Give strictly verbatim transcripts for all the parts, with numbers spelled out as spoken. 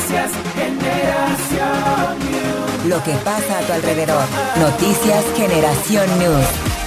Noticias Generación News. Lo que pasa a tu alrededor. Noticias Generación News.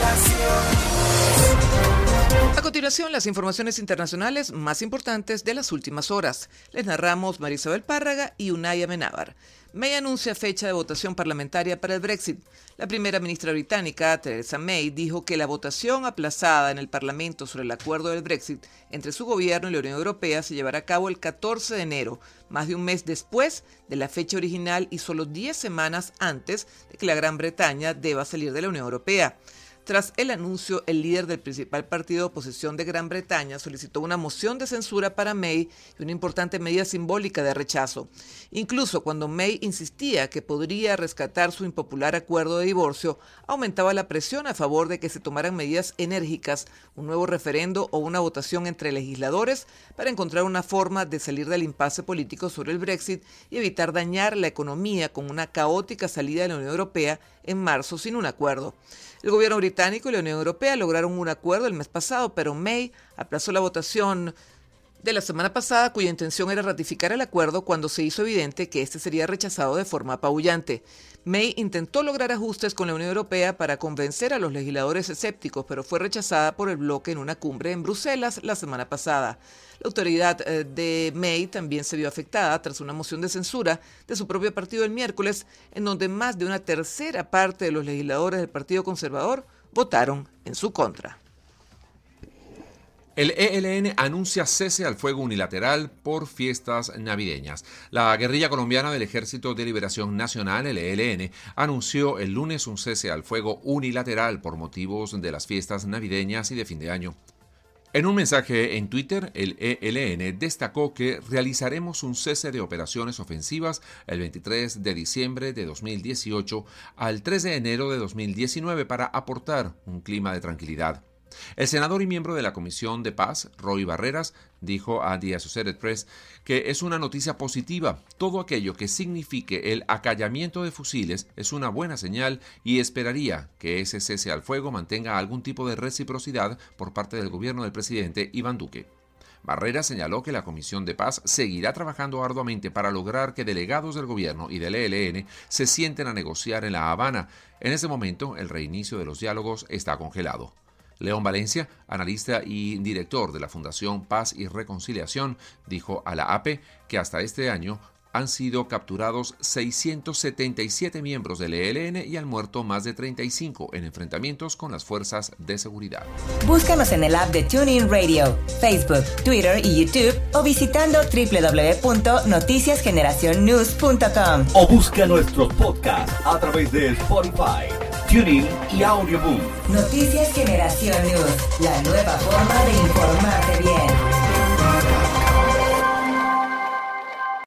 A continuación, las informaciones internacionales más importantes de las últimas horas. Les narramos Marisabel Párraga y Unai Amenábar. May anuncia fecha de votación parlamentaria para el Brexit. La primera ministra británica, Theresa May, dijo que la votación aplazada en el Parlamento sobre el acuerdo del Brexit entre su gobierno y la Unión Europea se llevará a cabo el catorce de enero, más de un mes después de la fecha original y solo diez semanas antes de que la Gran Bretaña deba salir de la Unión Europea. Tras el anuncio, el líder del principal partido de oposición de Gran Bretaña solicitó una moción de censura para May y una importante medida simbólica de rechazo. Incluso cuando May insistía que podría rescatar su impopular acuerdo de divorcio, aumentaba la presión a favor de que se tomaran medidas enérgicas, un nuevo referendo o una votación entre legisladores para encontrar una forma de salir del impasse político sobre el Brexit y evitar dañar la economía con una caótica salida de la Unión Europea en marzo sin un acuerdo. El gobierno británico y la Unión Europea lograron un acuerdo el mes pasado, pero May aplazó la votación de la semana pasada, cuya intención era ratificar el acuerdo cuando se hizo evidente que este sería rechazado de forma apabullante. May intentó lograr ajustes con la Unión Europea para convencer a los legisladores escépticos, pero fue rechazada por el bloque en una cumbre en Bruselas la semana pasada. La autoridad de May también se vio afectada tras una moción de censura de su propio partido el miércoles, en donde más de una tercera parte de los legisladores del Partido Conservador votaron en su contra. El E L N anuncia cese al fuego unilateral por fiestas navideñas. La guerrilla colombiana del Ejército de Liberación Nacional, el E L N, anunció el lunes un cese al fuego unilateral por motivos de las fiestas navideñas y de fin de año. En un mensaje en Twitter, el E L N destacó que realizaremos un cese de operaciones ofensivas el veintitrés de diciembre de dos mil dieciocho al tres de enero de dos mil diecinueve para aportar un clima de tranquilidad. El senador y miembro de la Comisión de Paz, Roy Barreras, dijo a The Associated Press que es una noticia positiva. Todo aquello que signifique el acallamiento de fusiles es una buena señal y esperaría que ese cese al fuego mantenga algún tipo de reciprocidad por parte del gobierno del presidente Iván Duque. Barreras señaló que la Comisión de Paz seguirá trabajando arduamente para lograr que delegados del gobierno y del E L N se sienten a negociar en La Habana. En este momento, el reinicio de los diálogos está congelado. León Valencia, analista y director de la Fundación Paz y Reconciliación, dijo a la A P que hasta este año han sido capturados seiscientos setenta y siete miembros del E L N y han muerto más de treinta y cinco en enfrentamientos con las fuerzas de seguridad. Búscanos en el app de TuneIn Radio, Facebook, Twitter y YouTube o visitando doble u doble u doble u punto noticias generación news punto com. O busca nuestros podcasts a través de Spotify, TuneIn y Audioboom. Noticias Generación News, la nueva forma de informar.